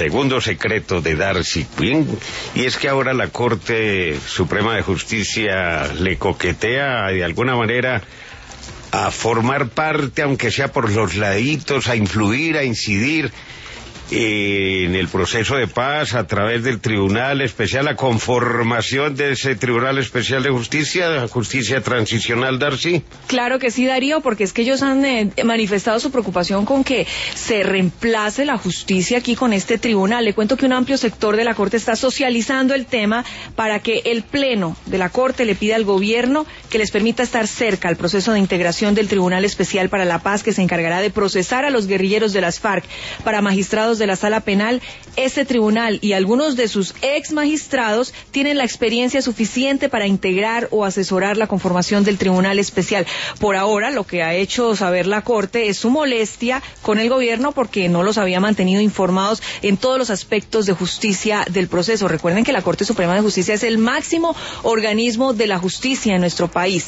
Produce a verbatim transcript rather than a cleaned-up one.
segundo secreto de Darcy Quinn, y es que ahora la Corte Suprema de Justicia le coquetea de alguna manera a formar parte, aunque sea por los laditos, a influir, a incidir en el proceso de paz a través del Tribunal Especial, la conformación de ese Tribunal Especial de Justicia, Justicia Transicional, Darcy. Claro que sí, Darío, porque es que ellos han eh, manifestado su preocupación con que se reemplace la justicia aquí con este tribunal. Le cuento que un amplio sector de la Corte está socializando el tema para que el Pleno de la Corte le pida al gobierno que les permita estar cerca al proceso de integración del Tribunal Especial para la Paz, que se encargará de procesar a los guerrilleros de las FARC. Para magistrados de la Sala Penal, este tribunal y algunos de sus ex magistrados tienen la experiencia suficiente para integrar o asesorar la conformación del Tribunal Especial. Por ahora, lo que ha hecho saber la Corte es su molestia con el gobierno porque no los había mantenido informados en todos los aspectos de justicia del proceso. Recuerden que la Corte Suprema de Justicia es el máximo organismo de la justicia en nuestro país.